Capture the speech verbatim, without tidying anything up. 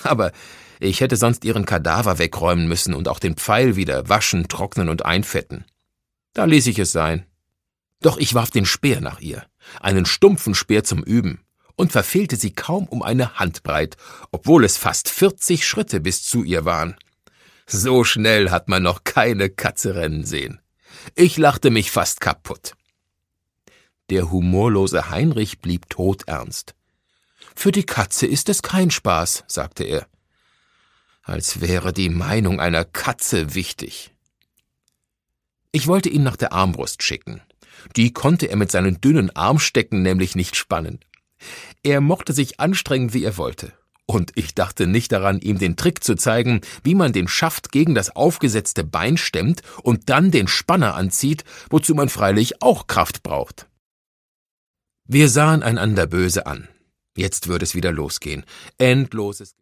Aber ich hätte sonst ihren Kadaver wegräumen müssen und auch den Pfeil wieder waschen, trocknen und einfetten. Da ließ ich es sein. Doch ich warf den Speer nach ihr, einen stumpfen Speer zum Üben, und verfehlte sie kaum um eine Handbreit, obwohl es fast vierzig Schritte bis zu ihr waren. So schnell hat man noch keine Katze rennen sehen. Ich lachte mich fast kaputt. Der humorlose Heinrich blieb todernst. »Für die Katze ist es kein Spaß«, sagte er. Als wäre die Meinung einer Katze wichtig. Ich wollte ihn nach der Armbrust schicken. Die konnte er mit seinen dünnen Armstecken nämlich nicht spannen. Er mochte sich anstrengen, wie er wollte. Und ich dachte nicht daran, ihm den Trick zu zeigen, wie man den Schaft gegen das aufgesetzte Bein stemmt und dann den Spanner anzieht, wozu man freilich auch Kraft braucht. Wir sahen einander böse an. Jetzt würde es wieder losgehen. Endloses